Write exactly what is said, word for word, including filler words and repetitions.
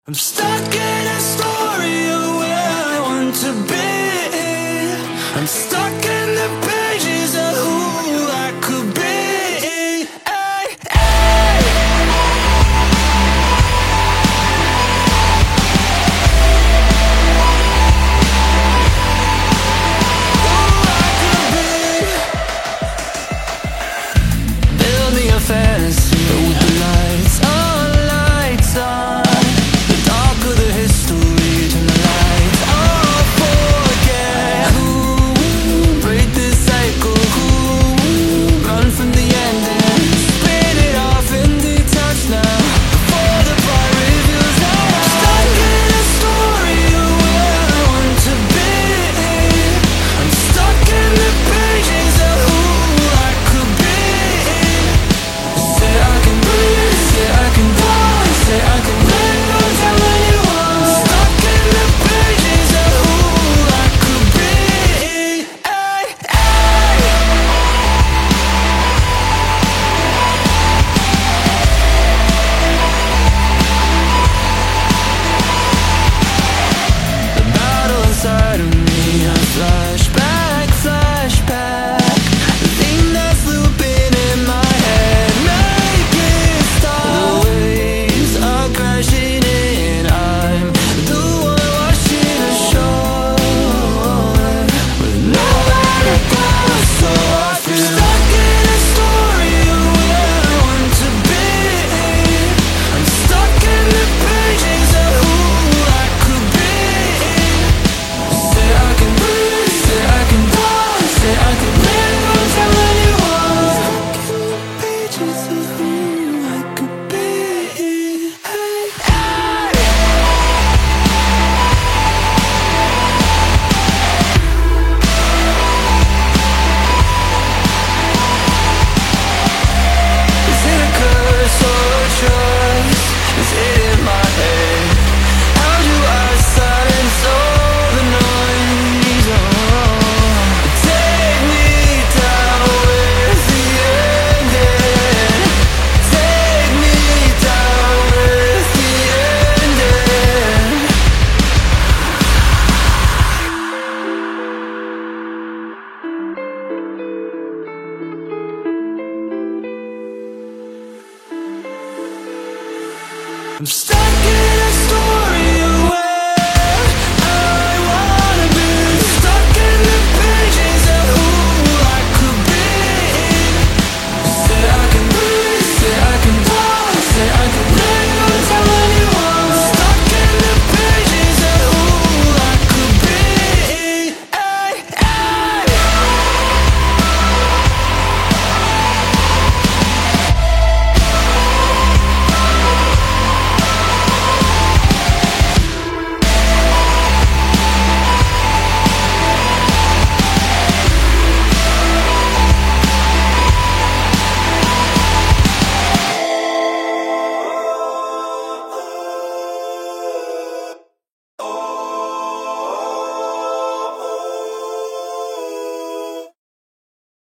I'm stuck in a story of where I want to be. I'm stuck in the pages of who I could be. Ay, ay. Who I could be. Build me a fantasy with the lights on, lights on. Flashback, flashback, the thing that's looping in my head, make it stop. The waves are crashing in, I'm the one watching ashore with nowhere to go, so I feel stuck in a story of where I want to be. I'm stuck in the pages of who I could be. Say I can breathe, I can die, say I can live, don't tell anyone. Stuck in the pages of who I could be. Hey, hey. Is it a curse or a choice? Is it in my head? How do I silence all the noise? Oh. Take me down with the ending. Take me down with the ending. I'm stuck in a story.